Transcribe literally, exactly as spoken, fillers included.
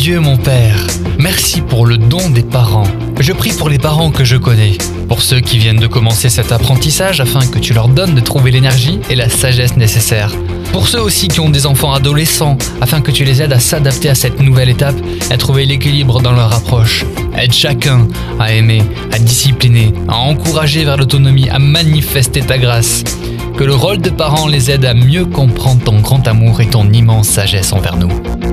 Dieu mon Père, merci pour le don des parents. Je prie pour les parents que je connais, pour ceux qui viennent de commencer cet apprentissage afin que tu leur donnes de trouver l'énergie et la sagesse nécessaires. Pour ceux aussi qui ont des enfants adolescents, afin que tu les aides à s'adapter à cette nouvelle étape et à trouver l'équilibre dans leur approche. Aide chacun à aimer, à discipliner, à encourager vers l'autonomie, à manifester ta grâce. Que le rôle de parent les aide à mieux comprendre ton grand amour et ton immense sagesse envers nous.